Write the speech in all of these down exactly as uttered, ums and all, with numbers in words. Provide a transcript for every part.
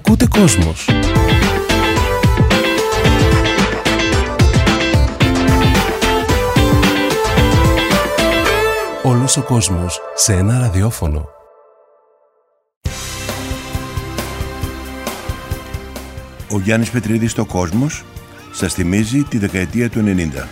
Ακούτε Κόσμος. Όλος ο κόσμος σε ένα ραδιόφωνο. Ο Γιάννης Πετρίδης στο Κόσμος σας θυμίζει τη δεκαετία του ενενήντα.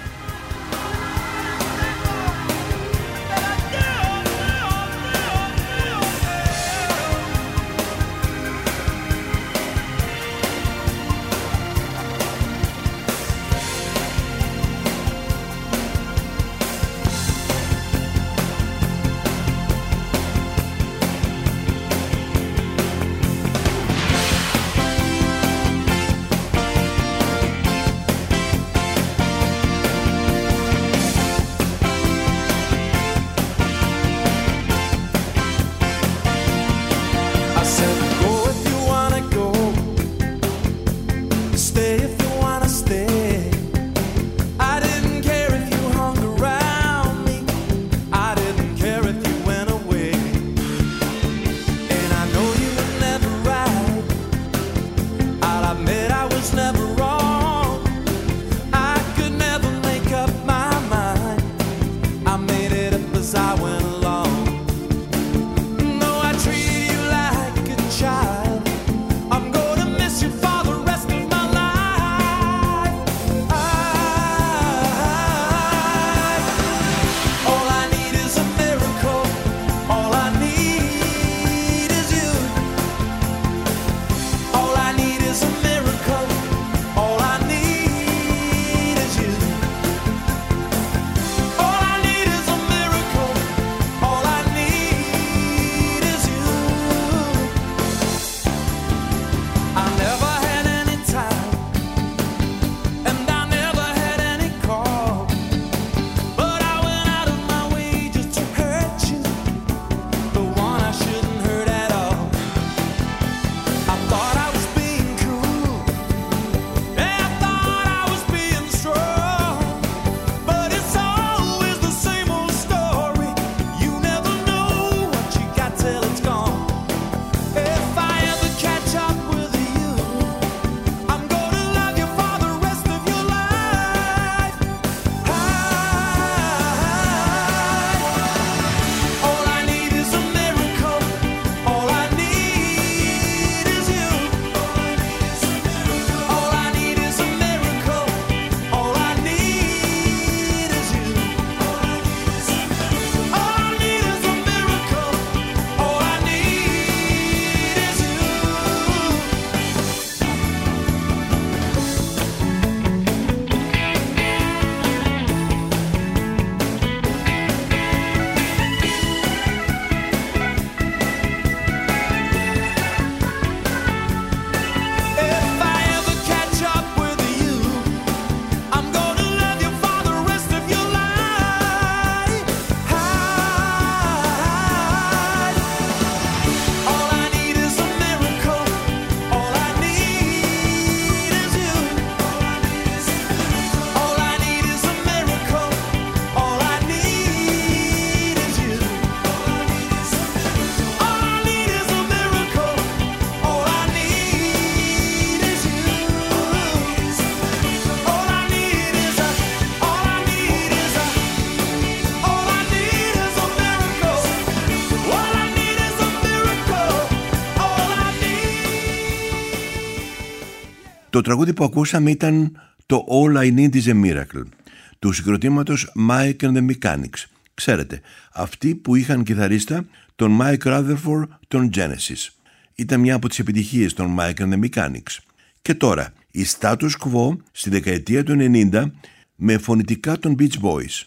Το τραγούδι που ακούσαμε ήταν το All I Need Is A Miracle του συγκροτήματος Mike and the Mechanics. Ξέρετε, αυτοί που είχαν κιθαρίστα τον Mike Rutherford των Genesis. Ήταν μια από τις επιτυχίες των Mike and the Mechanics. Και τώρα, η Status Quo στη δεκαετία του ενενήντα με φωνητικά των Beach Boys.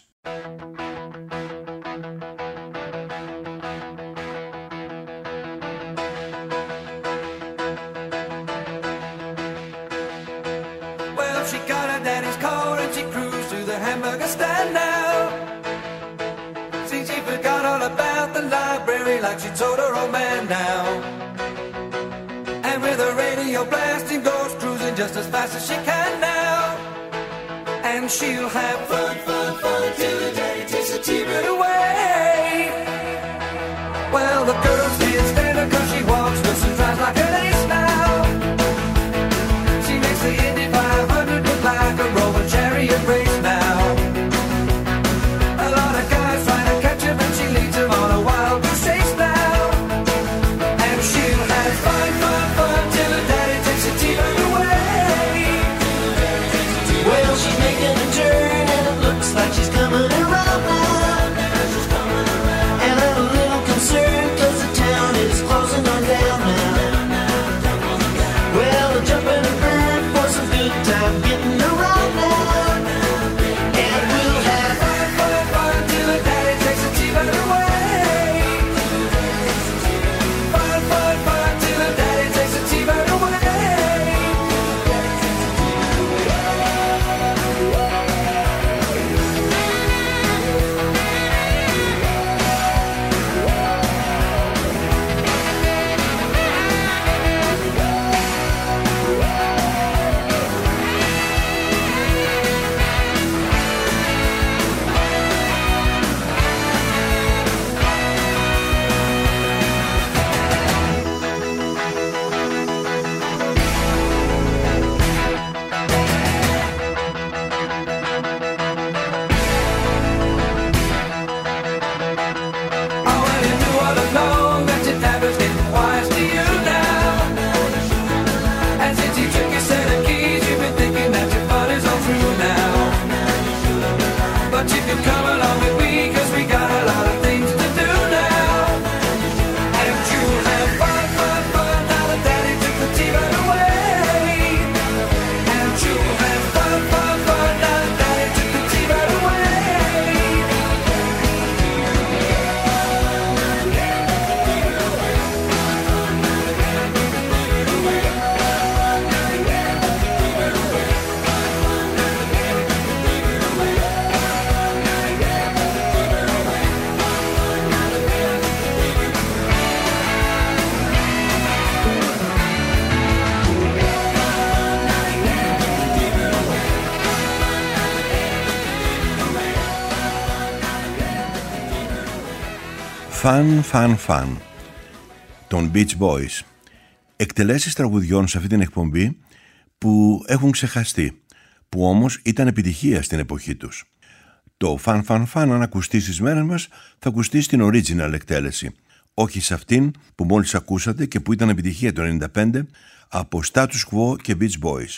Like she told her old man now. And with her radio blasting, goes cruising just as fast as she can now. And she'll have fun, fun, fun till the day takes a T-bird away. Well, the girls can't stand her cause she walks, twists and drives like an ace now. fun, fun, fun till her daddy takes the T-bird away. Well, she's making a turn and it looks like she's coming around now. And I'm a little concerned cause the town is closing on down now. Well, I'm jumping a bird for some good time getting around now. And we'll have fun, fun, fun till her daddy takes the T-bird away. Fun, fun, fun till her daddy takes the T-bird away. Fun, fun, fun των Beach Boys. Εκτελέσεις τραγουδιών σε αυτή την εκπομπή που έχουν ξεχαστεί, που όμως ήταν επιτυχία στην εποχή τους. Το Fun, fun, fun, αν ακουστεί στις μέρες μας, θα ακουστεί στην original εκτέλεση, όχι σε αυτήν που μόλις ακούσατε και που ήταν επιτυχία το ενενήντα πέντε από Status Quo και Beach Boys.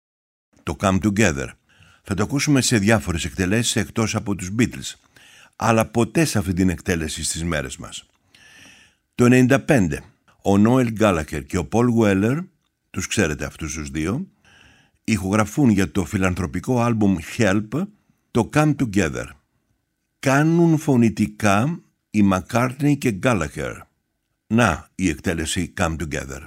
Το Come Together θα το ακούσουμε σε διάφορες εκτελέσεις εκτός από τους Beatles, αλλά ποτέ σε αυτή την εκτέλεση στις μέρες μας. Το ενενήντα πέντε ο Noel Gallagher και ο Paul Weller, τους ξέρετε αυτούς τους δύο, ηχογραφούν για το φιλανθρωπικό άλμπουμ Help το Come Together. Κάνουν φωνητικά οι McCartney και Gallagher. Να η εκτέλεση Come Together.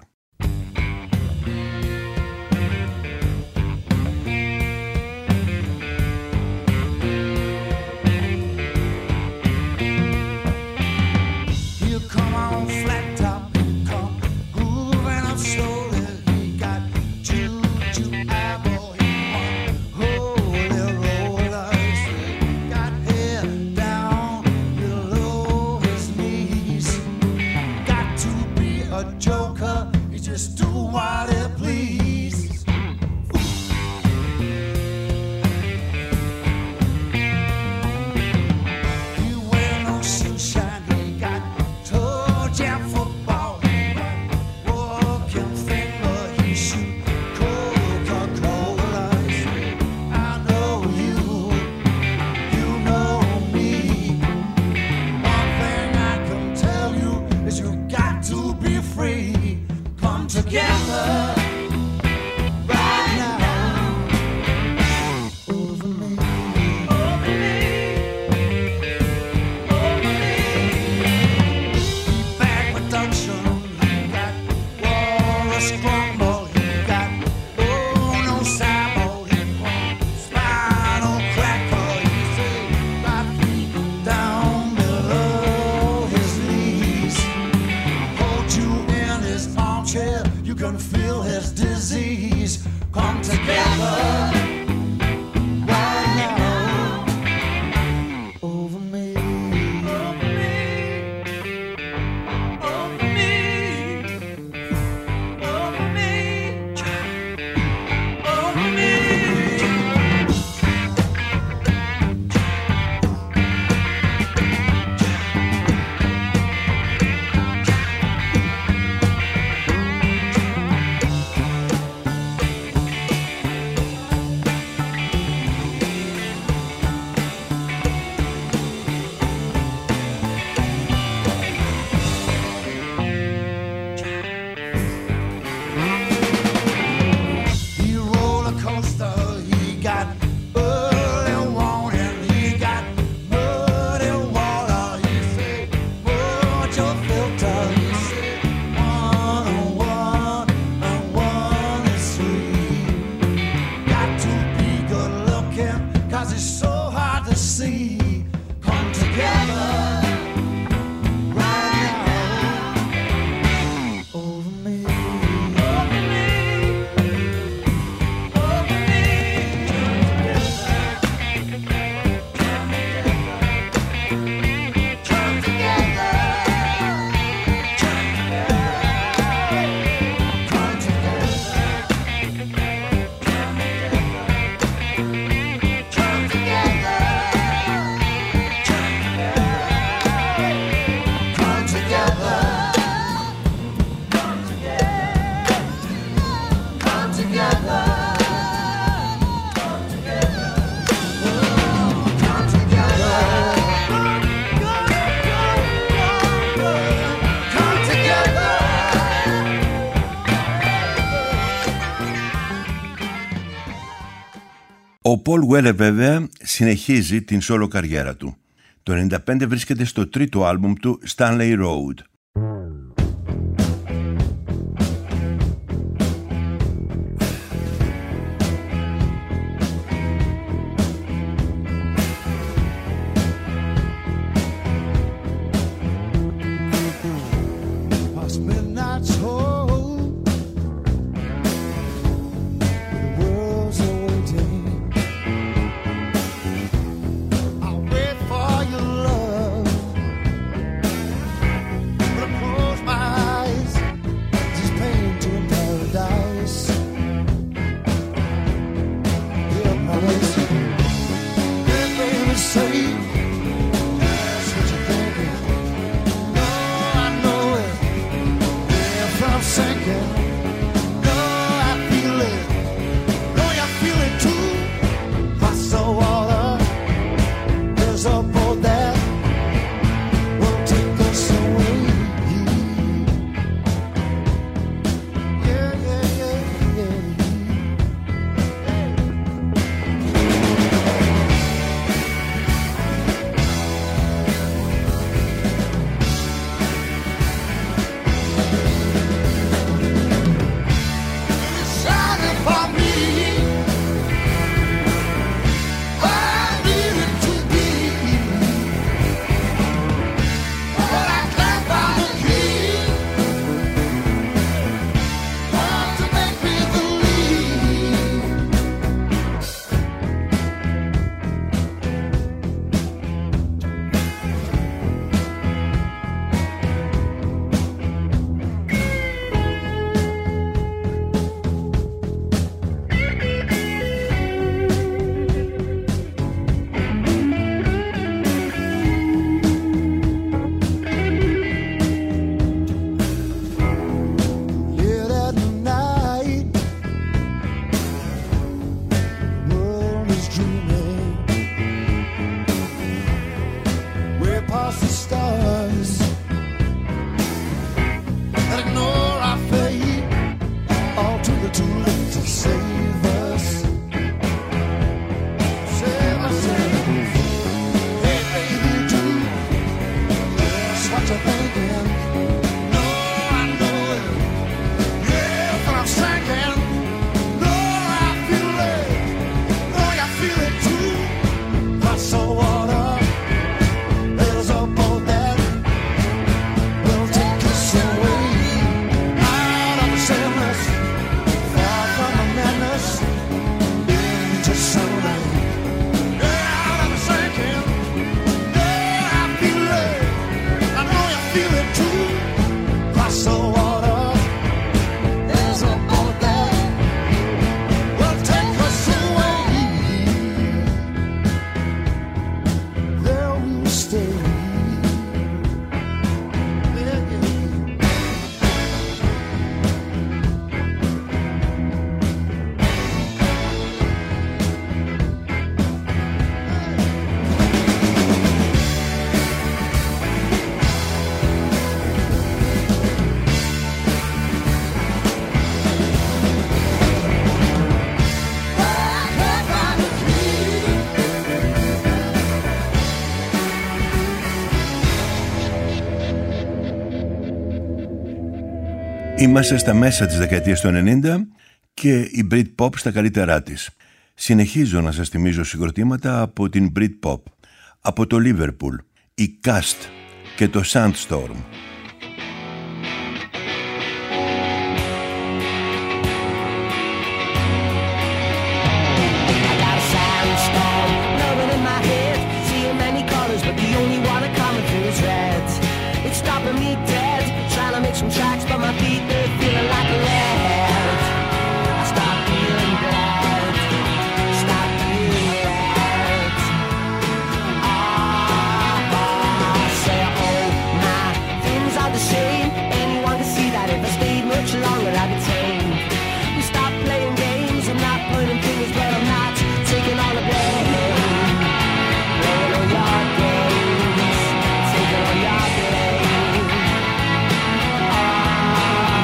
Ο Paul Weller βέβαια συνεχίζει την solo καριέρα του. Το ενενήντα πέντε βρίσκεται στο τρίτο άλμπουμ του Stanley Road. Είμαστε στα μέσα της δεκαετίας του ενενήντα και η Britpop στα καλύτερά της. Συνεχίζω να σας θυμίζω συγκροτήματα από την Britpop, από το Liverpool, η Cast και το Sandstorm. Some tracks, but my feet, they're feeling like lead. I stop feeling bad. Stop feeling bad. Ah, ah, say, oh, my things are the same. Anyone can see that if I stayed much longer, I'd be tame. We stopped playing games. I'm not pointing fingers, but I'm not taking all the blame. Playing on your games, taking on your blame.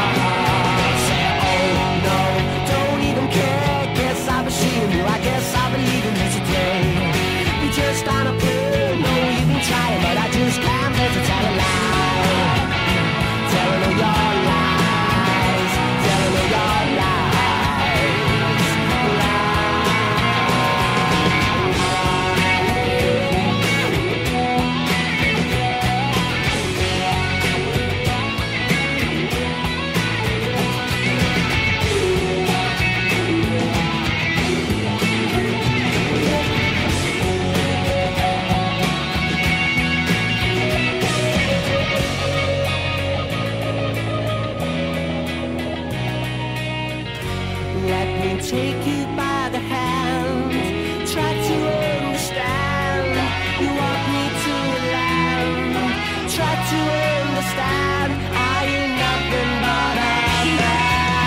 let me take you by the hand. Try to understand. You want me to land. Try to understand. I ain't nothing but a man.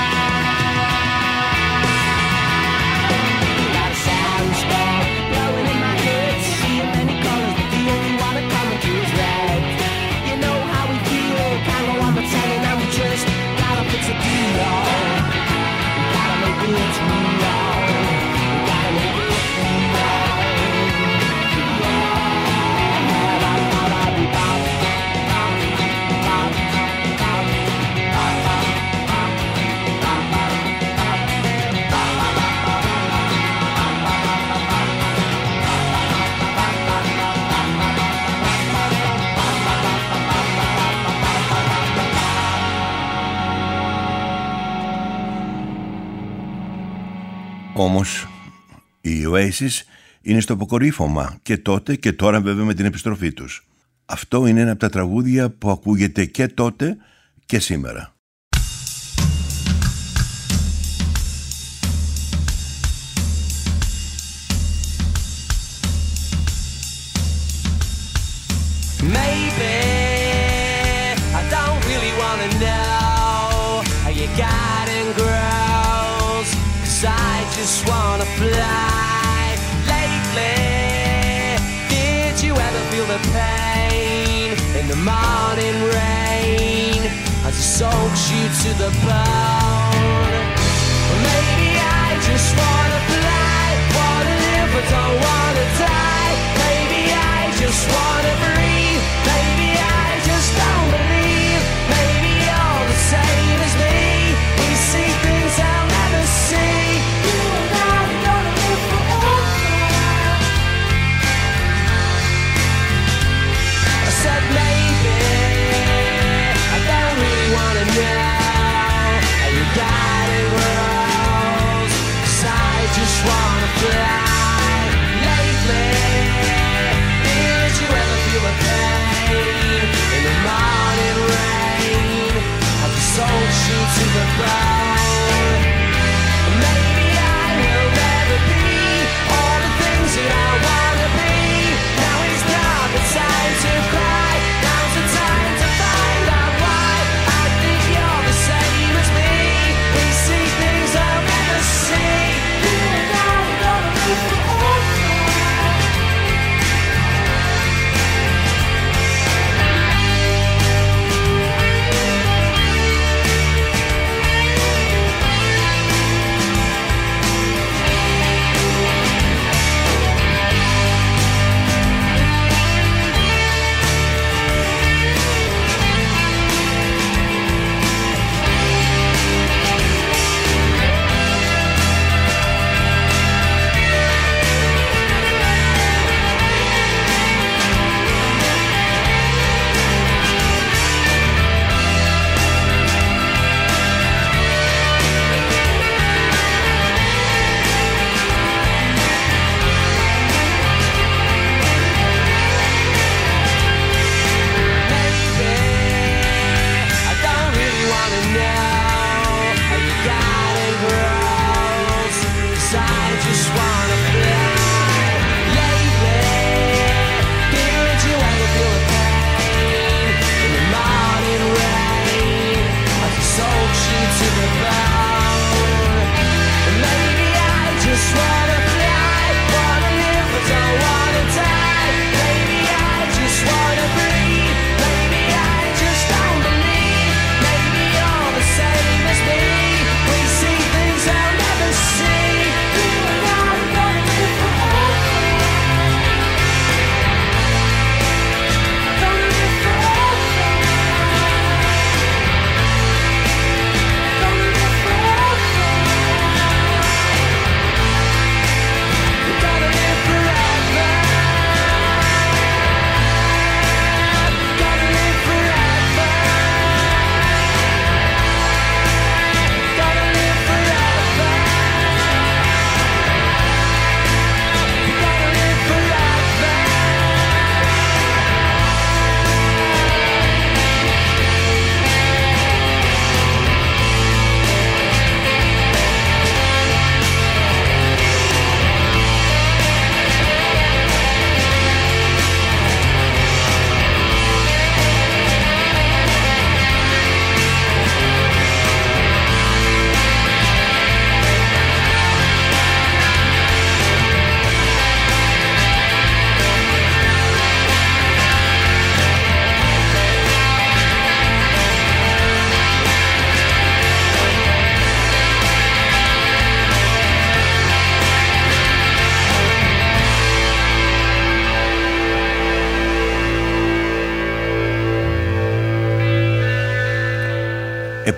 Got a sandstorm blowing in my head. Seeing many colors, but the only one that coming through is red. You know how we feel. Can't go on pretending, and we just gotta fix a deal. We gotta make it real. We gotta make it real. Όμως οι Oasis είναι στο αποκορύφωμα και τότε και τώρα βέβαια με την επιστροφή τους. Αυτό είναι ένα από τα τραγούδια που ακούγεται και τότε και σήμερα. Maybe I don't really wanna know how you got in girls, 'cause I just wanna fly. Lately, did you ever feel the pain in the morning rain as it soaks you to the bone? Well, maybe I just wanna fly, wanna live but don't wanna die. Maybe I just wanna breathe. Maybe I just don't believe. Maybe you're the same as me. We see things I'll never see. You and I are gonna live forever. I said maybe I don't really wanna know how you got it rose, 'cause I just wanna fly. Lately, did you ever feel the pain in the morning rain as the soul shoots to the bone? Maybe I will never be all the things that I wanna be. Now is not the time to cry. Now's the time to find out why. I think you're the same as me. We see things I'll never see. You and I are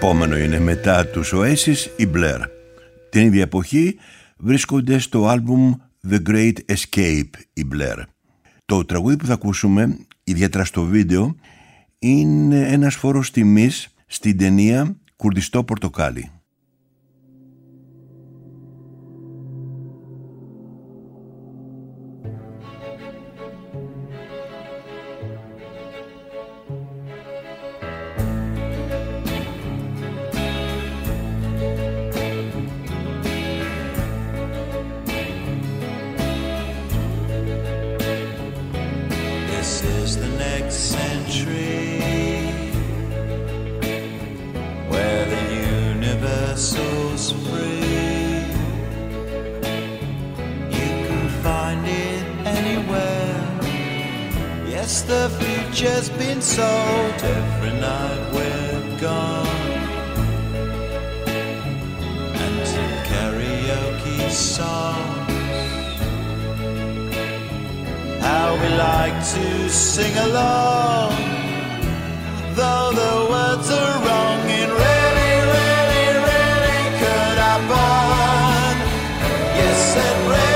επόμενο είναι μετά τους Oasis η Blair. Την ίδια εποχή βρίσκονται στο άλμπουμ The Great Escape η Blair. Το τραγούδι που θα ακούσουμε, ιδιαίτερα στο βίντεο, είναι ένας φόρος τιμής στην ταινία Κουρδιστό Πορτοκάλι. The future's been sold. Every night we're gone, and to karaoke songs, how we like to sing along, though the words are wrong. And really, really, really could happen. Yes, it really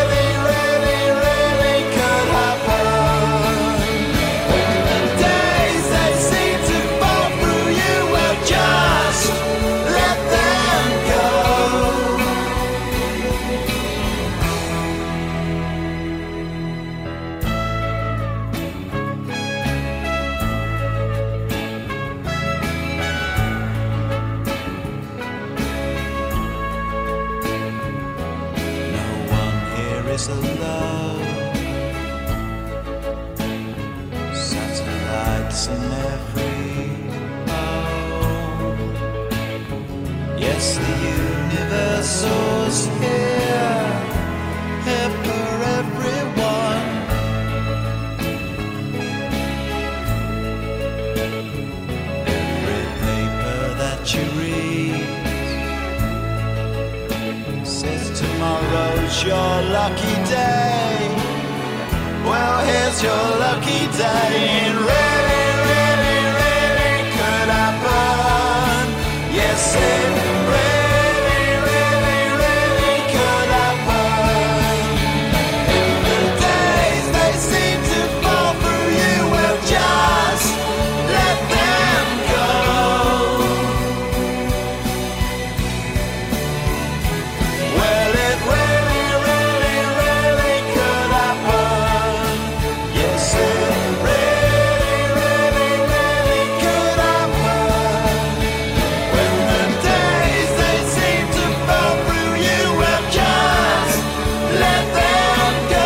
satellites in every home. Yes, the universe was here, here for everyone. Every paper that you read says tomorrow's your lucky day. Well, here's your lucky day. And really, really, really could happen. Yes, it really, really, really could happen. If the days they seem to fall through you, well, just let them go. Well, it really, really, really could happen. Yes, it really, really, really could happen. When the days they seem to fall through you, well, just let them go.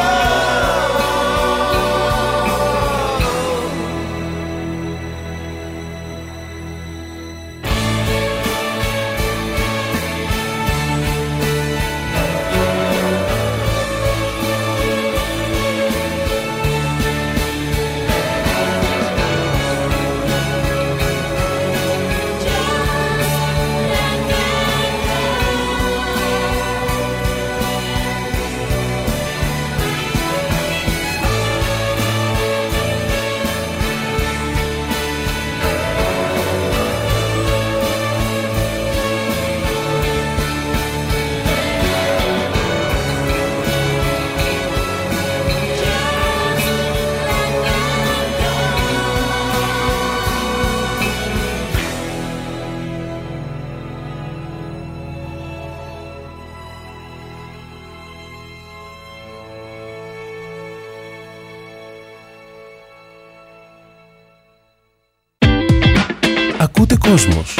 Ακούτε Κόσμος.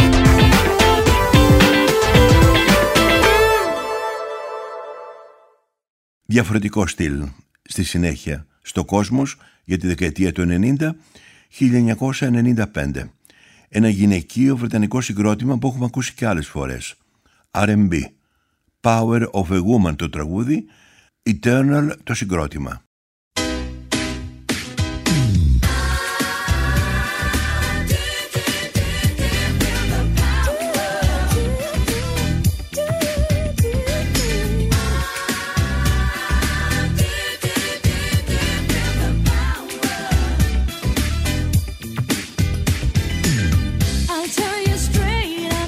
Διαφορετικό στυλ στη συνέχεια στο Κόσμος για τη δεκαετία του ενενήντα, χίλια εννιακόσια ενενήντα πέντε. Ένα γυναικείο βρετανικό συγκρότημα που έχουμε ακούσει και άλλες φορές. αρ εντ μπι. Power of a Woman το τραγούδι, Eternal το συγκρότημα. I'll tell you straight,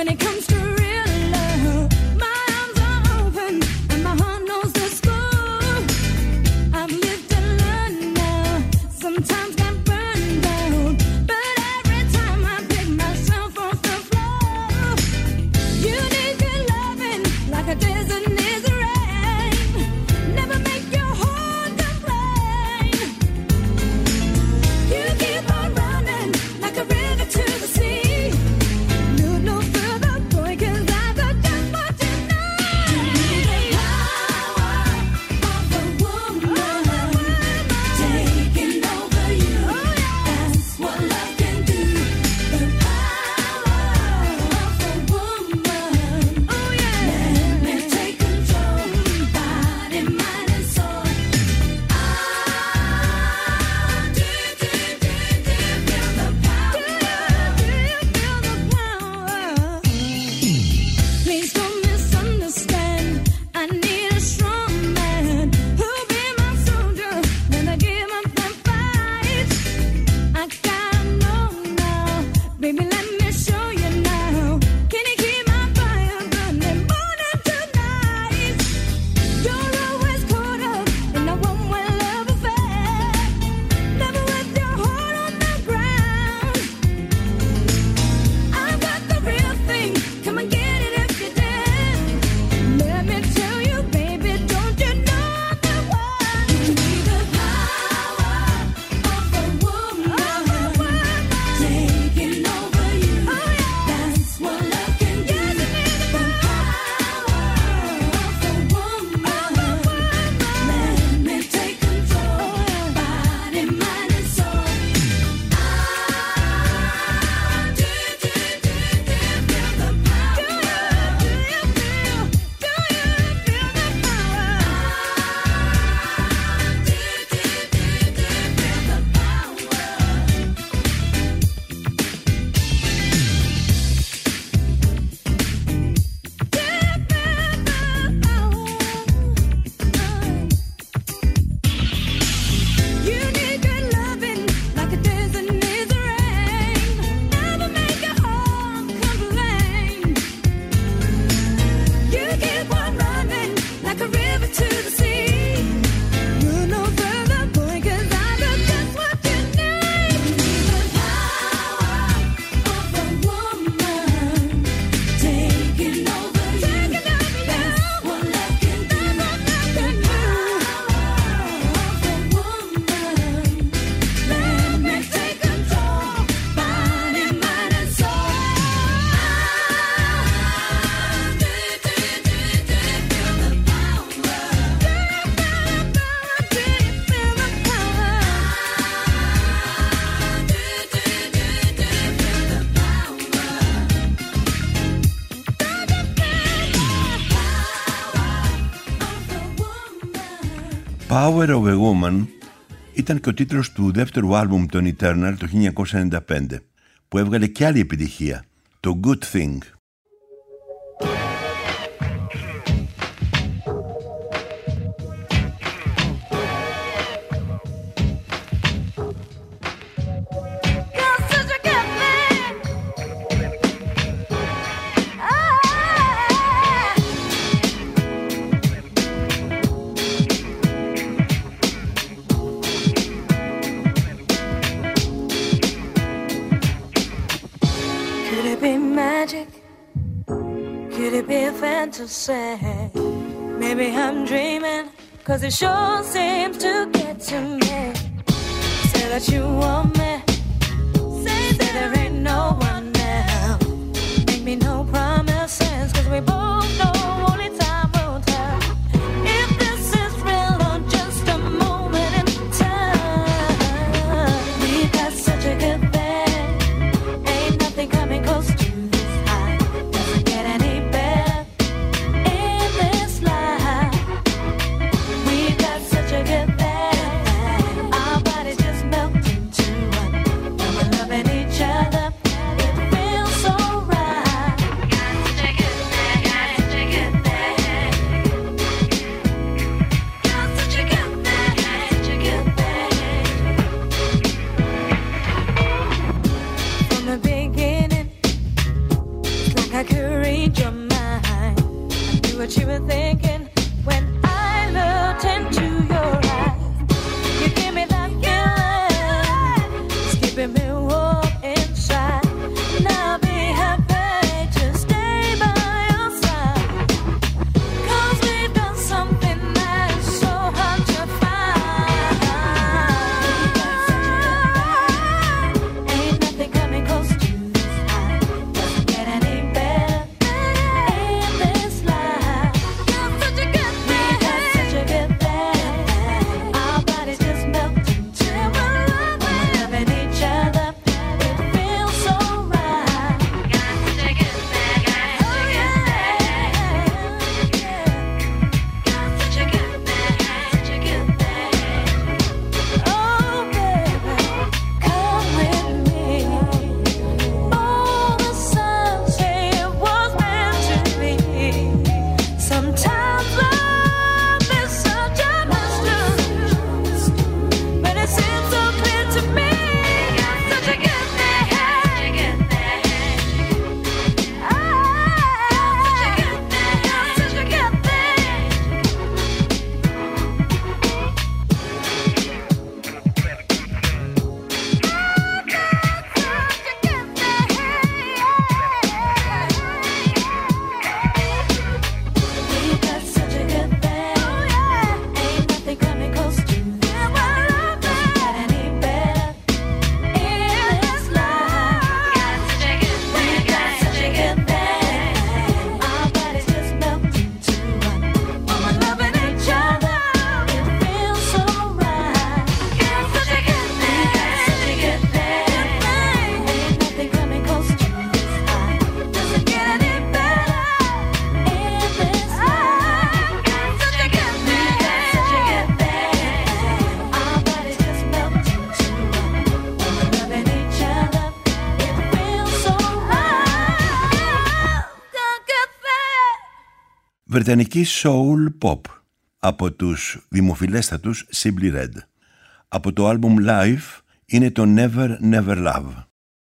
Power of a Woman ήταν και ο τίτλος του δεύτερου άλμπουμ των Eternal το χίλια εννιακόσια ενενήντα πέντε, που έβγαλε και άλλη επιτυχία, το Good Thing. Say, maybe I'm dreaming, cause it sure seems to get to me. Say that you want me, say that there ain't no one else. Make me no promises, cause we both know only time will tell if this is real or just a moment in time. We've got such a good thing, ain't nothing coming close to this high. Doesn't get any better. Such a good thing. Our bodies just melt into one. read your mind. I knew what you were thinking when I looked into your eyes. You give me that feeling, it's keeping me warm inside. And I'll be happy to stay by your side. 'Cause we've done something that's so hard to find. Ain't nothing coming close to this high. Doesn't get any better in this life. You're such a good thing. We got such a good thing. Our bodies just melt into one. We're loving each other. It feels so right. Got such a good thing. Oh yeah. Got such a good thing. Such a good thing. Oh baby, come with me. All the signs say it was meant to be. Sometimes love is such a mystery, but it seems so clear to me. Got such a good thing. Such a good thing. Ah, such a good thing. Such a good We got such a good thing. Ain't nothing coming close to this. Doesn't get any better in this life. Got such a good thing. We got such a good thing. Our bodies just melt into one. When we're loving each other, it feels so right. Got such a good thing. Such a good thing. Ain't nothing coming close to this high. Doesn't get any better in this life. Got such a good thing. Such a good thing. Our bodies just melt into one. When we're loving each other, it feels so right. Got good thing. Βρετανική soul pop από τους δημοφιλέστατους Simply Red. Από το άλμπουμ Live είναι το Never Never Love.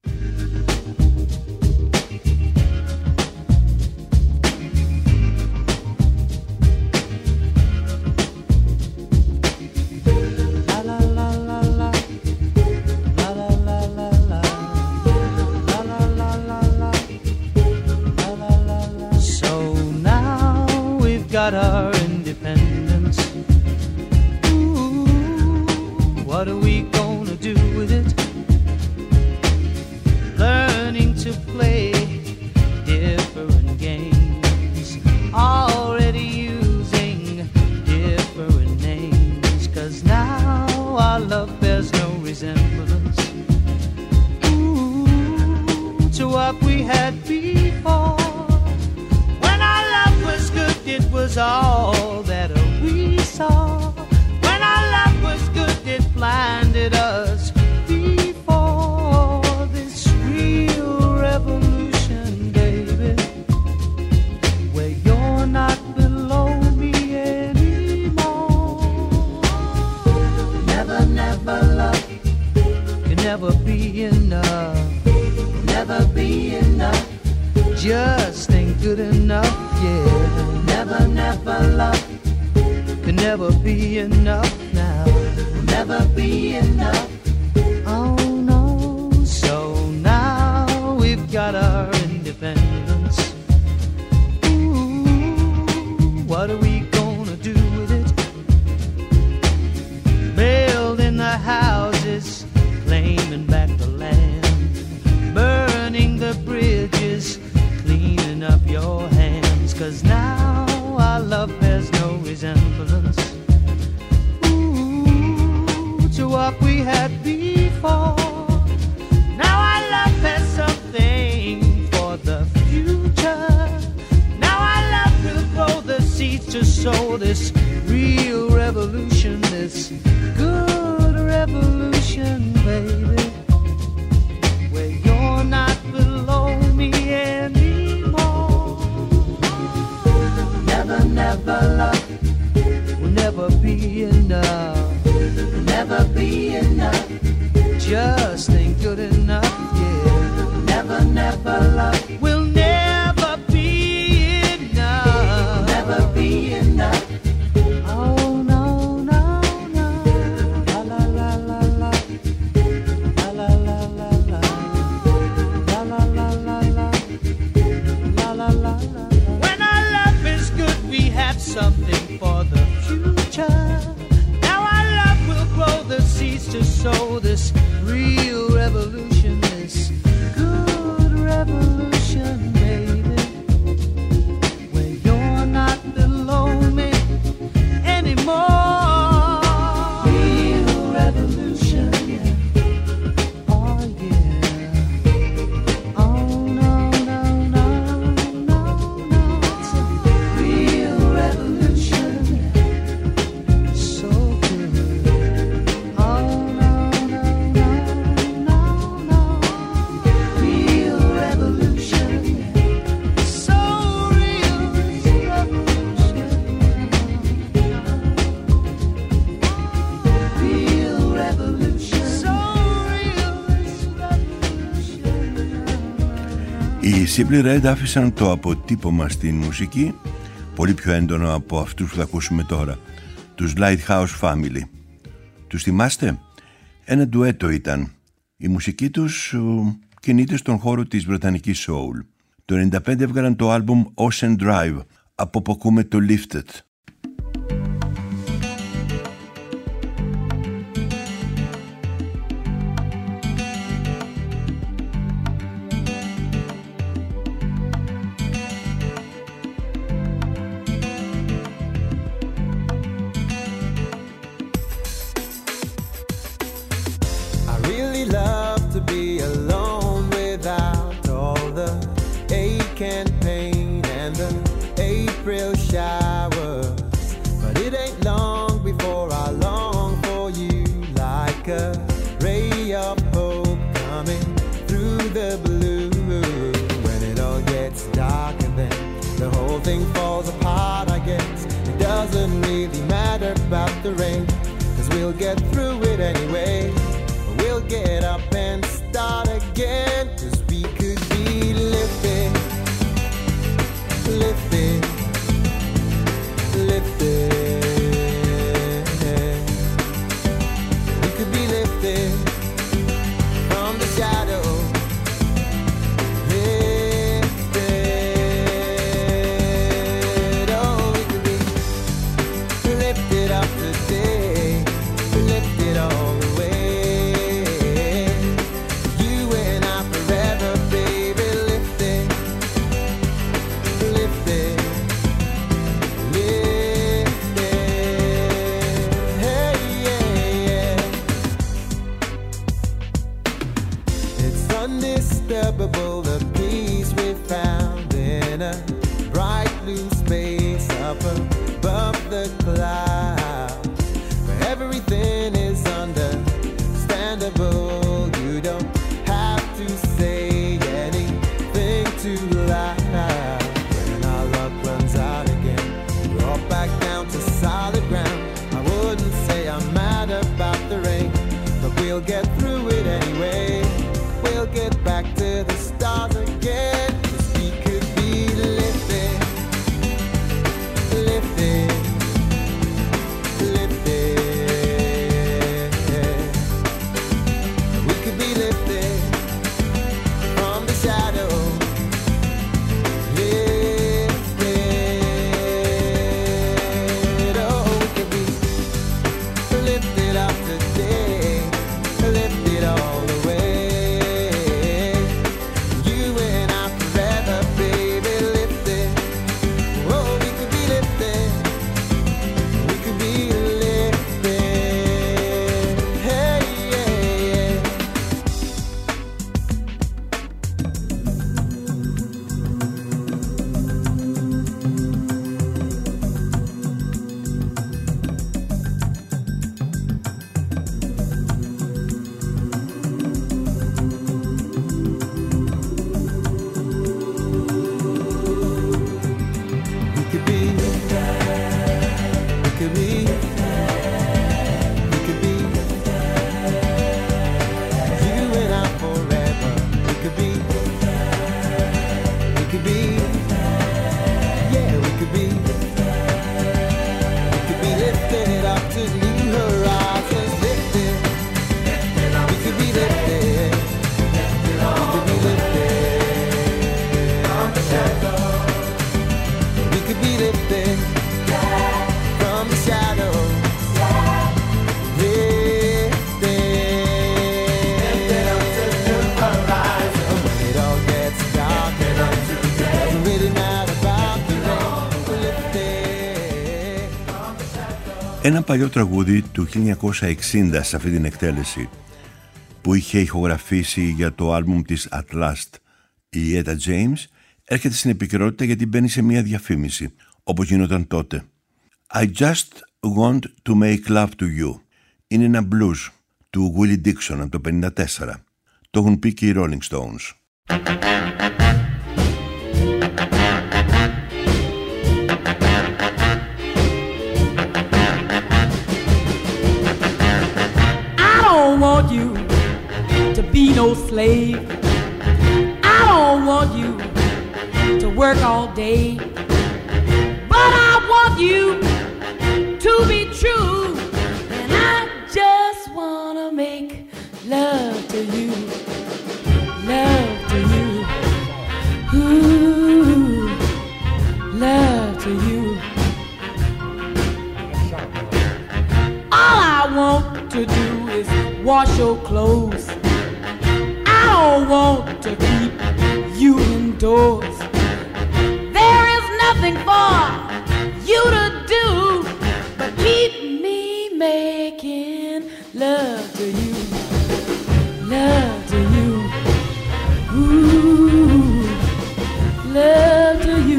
So now we've got our independence. Ooh, what are we gonna do with it? Learning to play different games, already using different names. 'Cause now our love bears no resemblance, ooh, to what we had before. When our love was good, it was all that we saw. When our love was good, it blinded us before this real revolution, baby, where you're not below me anymore. Never, never love can never be enough. Never be enough. Just ain't good enough, yeah. Never, never love can never be enough now. Never be enough. Oh no. So now we've got our independence. Ooh, what are we gonna do with it? Building the houses, claiming back the land, burning the bridges, cleaning up your hands. 'Cause now our love bears no resemblance, ooh, to what we had before. Now our love has something for the future. Now our love will grow the seeds to sow this real revolution, this good revolution, baby, where you're not below me anymore. Never, never love will never be enough. Never be enough. Just ain't good enough, yeah. Never, never love will never be So this real revolution, this good revolution, baby, where you're not below me anymore. Real revolution, yeah. Oh yeah. Oh no, no, no, no, no. It's a real revolution, so good. Oh no, no, no, no, no. Real revolution, so real revolution. Real revolution, so real revolution. Οι Simply Red άφησαν το αποτύπωμα στην μουσική πολύ πιο έντονο από αυτούς που θα ακούσουμε τώρα, τους Lighthouse Family. Τους θυμάστε? Ένα ντουέτο ήταν. Η μουσική τους ου, κινείται στον χώρο της βρετανικής soul. Το ενενήντα πέντε έβγαλαν το άλμπουμ Ocean Drive, από που ακούμε το Lifted. I really love to be alone without all the ache and pain and the April showers. But it ain't long before I long for you, like a ray of hope coming through the blue. When it all gets dark and then the whole thing falls apart, I guess it doesn't really matter about the rain, 'cause we'll get through it anyway. We'll get up and start again, 'cause we could be lifted, lifted, lifted. We could be lifted from the shadow, lifted. Oh, we could be lifted up today, lifted all the way. You and I forever, baby, lifted, lifted, lifted. Hey, yeah, yeah. It's undisturbable, the peace we found in a bright blue space up above the clouds, where everything is understandable. You don't have to say anything too loud. When our luck runs out again, we're all back down to solid ground. I wouldn't say I'm mad about the rain, but we'll get through it anyway. We'll get back to the stars again, 'cause we could be lifted, lifted, lifted. Ένα παλιό τραγούδι του χίλια εννιακόσια εξήντα σε αυτή την εκτέλεση που είχε ηχογραφήσει για το άλμπουμ της At Last η Etta James έρχεται στην επικαιρότητα γιατί μπαίνει σε μια διαφήμιση όπως γινόταν τότε. I just want to make love to you. Είναι ένα blues του Willie Dixon από το πενήντα τέσσερα. Το έχουν πει και οι Rolling Stones. I don't want you to be no slave. I don't want you to work all day. But I want you to be true. And I just wanna make love to you. Love to you. Ooh, love to you. All I want to do is wash your clothes. I don't want to keep you indoors. There is nothing for you to do but keep me making love to you. Love to you. Ooh, love to you.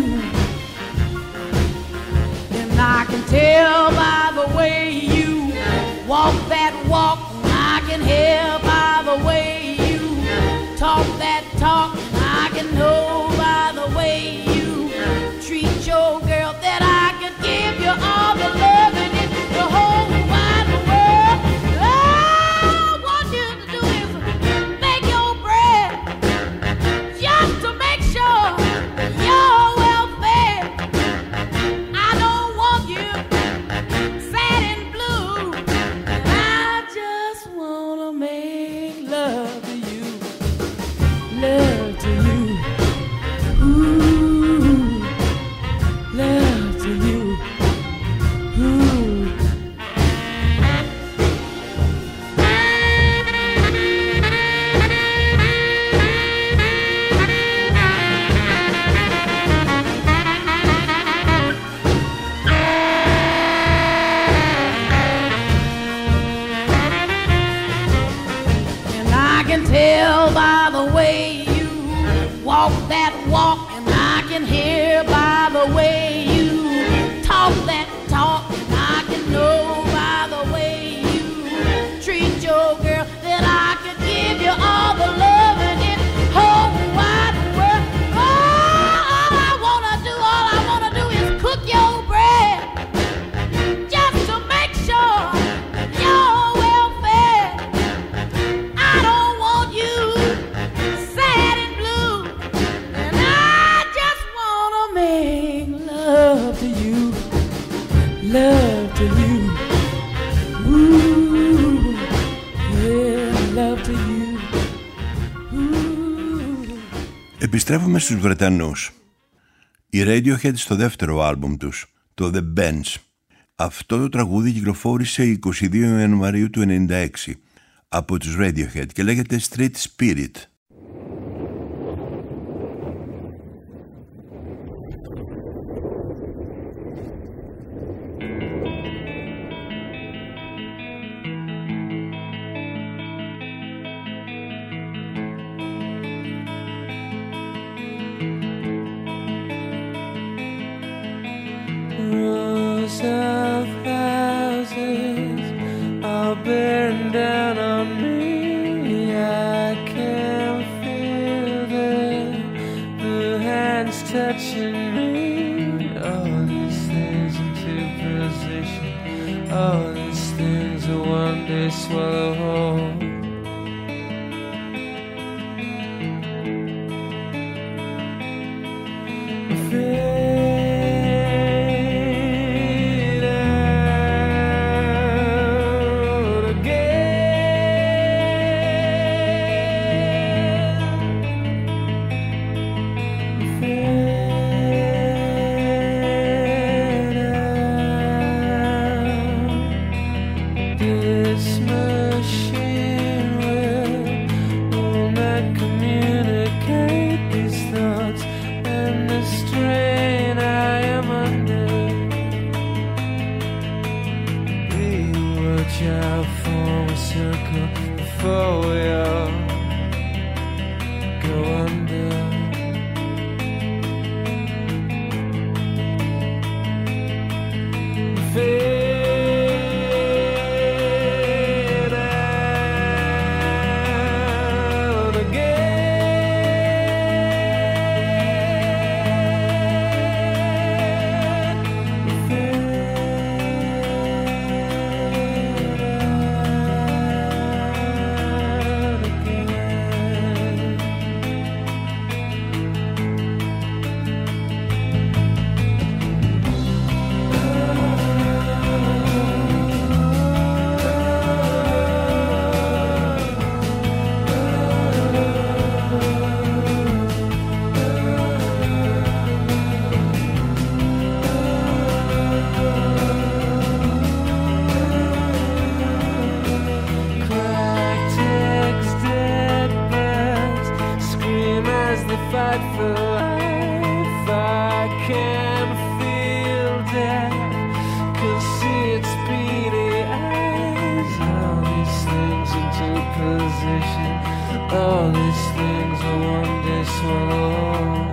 And I can tell by the way you walk that walk. I can hear by the way you talk that talk. I can know by the way you treat your girl that I could give you all the love in it, the whole wide world. All I want you to do is make your bread just to make sure you're well fed. I don't want you sad and blue. I just wanna make love to you, love to you, ooh, love to you, ooh. And I can tell by the way you walk that walk, and I can hear by the way you talk that talk, and I can know by the way you treat your girl that I could give you all the love in it whole wide world. All I wanna do, all I wanna do is cook your bread just to make sure you're well fed. I don't want you sad and blue, and I just wanna make love to you, love to you, ooh, yeah, love to you, ooh. Επιστρέφουμε στους Βρετανούς. Οι Radiohead στο δεύτερο άλμπουμ τους, το The Bench. Αυτό το τραγούδι κυκλοφόρησε εικοστή δεύτερη Ιανουαρίου του ενενήντα έξι από τους Radiohead και λέγεται Street Spirit. Rows of houses are bearing down on me. I can feel the, the hands touching me. All these things into position. All these things will one day swallow whole. This machine position. All these things will one day swallow.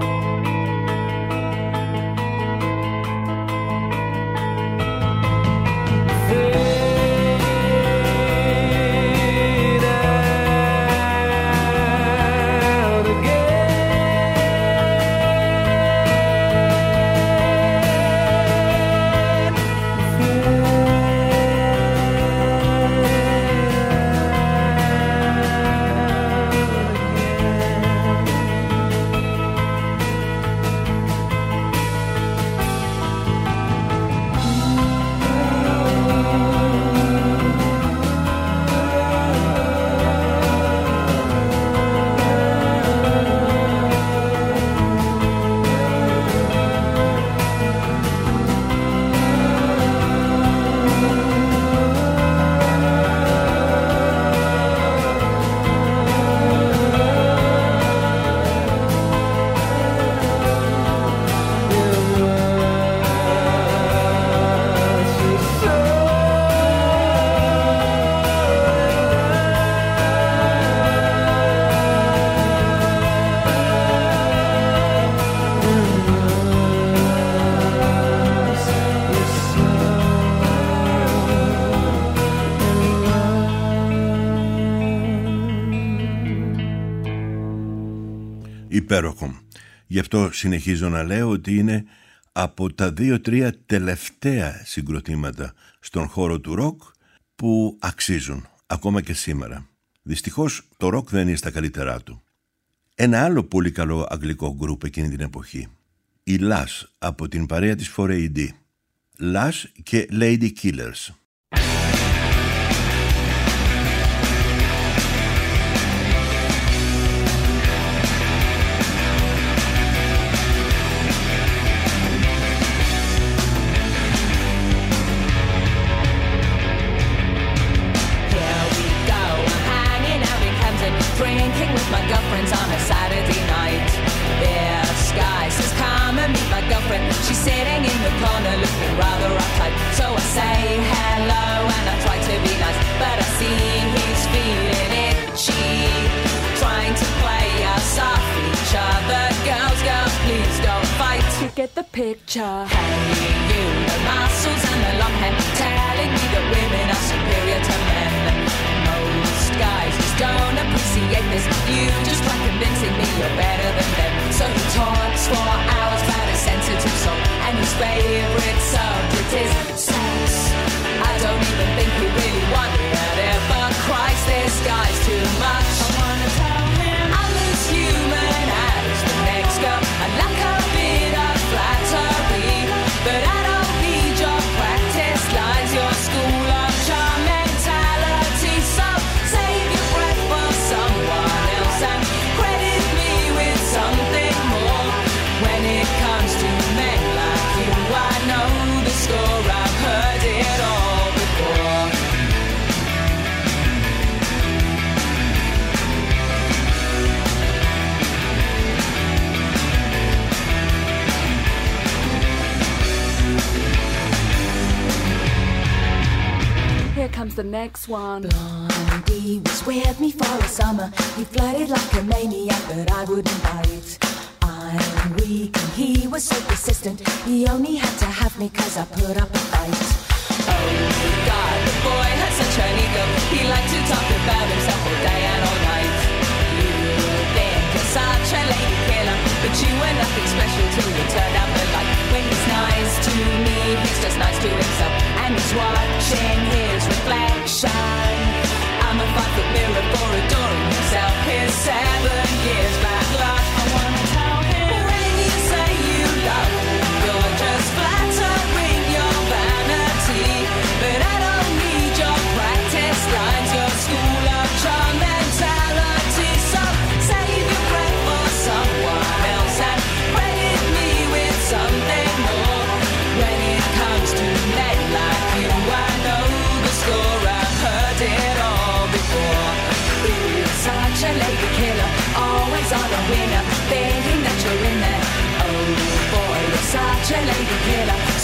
Υπέροχο. Γι' αυτό συνεχίζω να λέω ότι είναι από τα δύο-τρία τελευταία συγκροτήματα στον χώρο του ροκ που αξίζουν ακόμα και σήμερα. Δυστυχώς το ροκ δεν είναι στα καλύτερά του. Ένα άλλο πολύ καλό αγγλικό γκρουπ εκείνη την εποχή, η Lash από την παρέα της φορ έι ντι. Lash και Lady Killers. Drinking with my girlfriends on a Saturday night. This guy says, come and meet my girlfriend. She's sitting in the corner looking rather uptight. So I say hello and I try to be nice, but I see he's feeling itchy, trying to play us off each other. Girls, girls, please don't fight. You get the picture. Hey, you, the muscles and the long hair, telling me that women are superior to men. Most guys just don't appreciate this. You just try convincing me you're better than them. So he talks for hours about a sensitive soul, and his favorite subject is sex. I don't even think he really wanted it, but Christ, this guy's too much. I wanna tell him I'm as human as the next girl. I like a bit of flattery, but I don't need your practice lines, your school of charm mentality. So save your breath for someone else and credit me with something more. When it comes to men like you, I know the score. I've heard it all before. Here comes the next one. Blondie was with me for a summer. He flirted like a maniac, but I wouldn't bite. I'm weak and he was so persistent. He only had to have me cause I put up a fight. Oh God, the boy had such an ego. He liked to talk about himself all day and all night. You think you're such a lady killer, but you were nothing special till you turned out the light. When he's nice to me, he's just nice to himself, and he's watching his reflection. I'm a five-foot mirror for adoring himself. His seven years bad luck. I wanna tell him, when you say you love me, you're just flattering your vanity. But I don't need your practice lines, your school of charm mentality. So save your breath for someone else and credit me with something more. When it comes to men like you, I know the score. I've heard it all before. He's such a lady killer.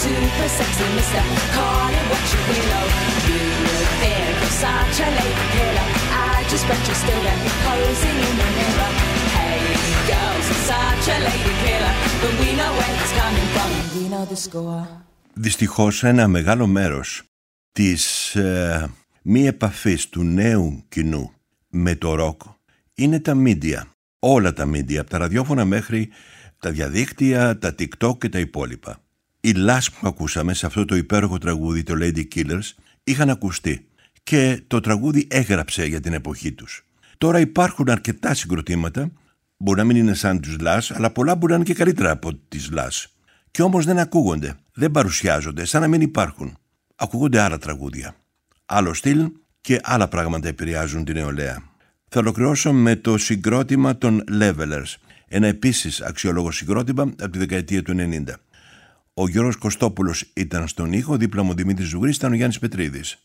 super sexy Mister Call it what you will. You think you're such a lady killer. I just bet you're still there posing in the mirror. Hey girls, you're such a lady killer, but we know where it's coming from. We know the score. Δυστυχώς ένα μεγάλο μέρος της ε, μη επαφής του νέου κοινού με το ροκ είναι τα μίντια. Όλα τα μίντια, από τα ραδιόφωνα μέχρι τα διαδίκτυα, τα TikTok και τα υπόλοιπα. Οι Lash που ακούσαμε σε αυτό το υπέροχο τραγούδι, το Lady Killers, είχαν ακουστεί και το τραγούδι έγραψε για την εποχή τους. Τώρα υπάρχουν αρκετά συγκροτήματα, μπορεί να μην είναι σαν τους Lash, αλλά πολλά μπορεί να είναι και καλύτερα από τις Lash. Και όμως δεν ακούγονται, δεν παρουσιάζονται, σαν να μην υπάρχουν. Ακούγονται άλλα τραγούδια, άλλο στυλ και άλλα πράγματα επηρεάζουν την νεολαία. Θα ολοκληρώσω με το συγκρότημα των Levelers, ένα επίσης αξιόλογο συγκρότημα από τη δεκαετία του ενενήντα. Ο Γιώργος Κωστόπουλος ήταν στον ήχο, δίπλα μου ο Δημήτρης Ζουγρής, ήταν ο Γιάννης Πετρίδης.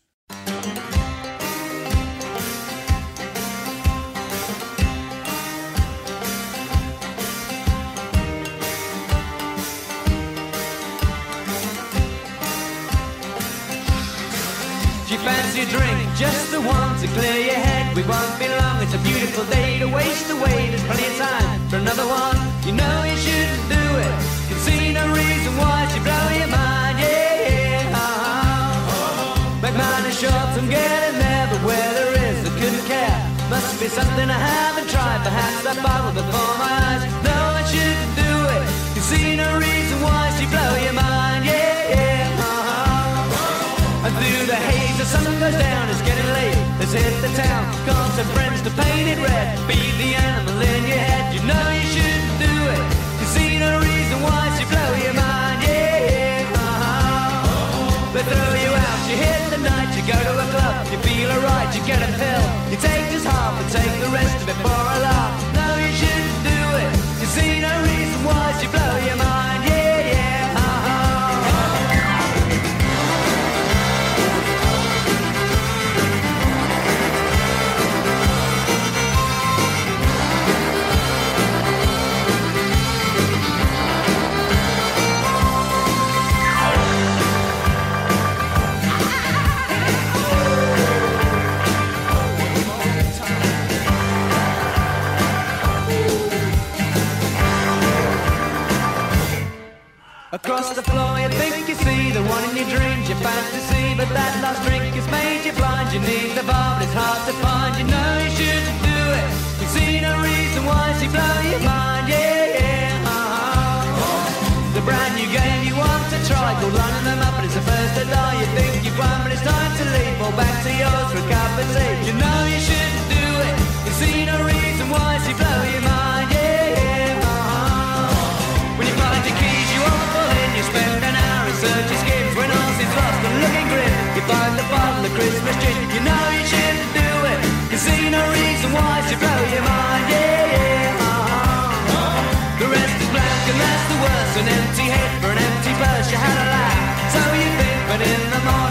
Fancy a drink, just the one to clear your head. We won't be long, it's a beautiful day to waste away. There's plenty of time for another one. You know you shouldn't do it. Can see no reason why she blow your mind. Yeah, yeah, uh-huh. Make mine is short, I'm getting there, but where there is, I couldn't care. Must be something I haven't tried. Perhaps that bottle before my eyes. No, I shouldn't do it. Can see no reason why she blow your mind. Yeah, yeah, uh-huh. And through the haze, the sun goes down, it's getting late. Let's hit the town, call some friends to paint it red. Be the animal in your head, you know you shouldn't do it. You see no reason why she blow your mind, yeah, yeah, uh-huh. They throw you out, you hit the night, you go to a club, you feel alright, you get a pill. You take this half and take the rest of it for a laugh. No, you shouldn't do it. You see no reason why she blow your mind, yeah, yeah, uh-huh. Across the floor you think you see the one in your dreams, your fantasy. But that last drink has made you blind. You need the bar but it's hard to find. You know you shouldn't do it. You see no reason why she blow your mind, yeah, yeah, uh-huh. The brand new game you want to try, called lining them up, but it's the first to die. You think you've won but it's time to leave. Fall back to yours for a cup of tea. You know you shouldn't do it. You see no reason why she blow your mind, yeah, yeah, uh-huh. When you find your keys you won't fall in. You spend an hour in search of skims. When all seems lost and looking grim, you find the bottle of Christmas gin. You know you shouldn't do it. You see no reason why she blow your mind, yeah, yeah, uh-huh. The rest is blank and that's the worst. An empty head for an empty purse. You had a laugh, so you think, but in the morning